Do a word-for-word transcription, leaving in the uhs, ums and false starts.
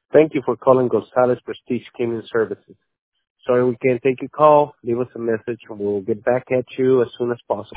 Thank you for calling Gonzalez Prestige Cleaning Services. Sorry we can't take your call. Leave us a message and we'll get back at you as soon as possible.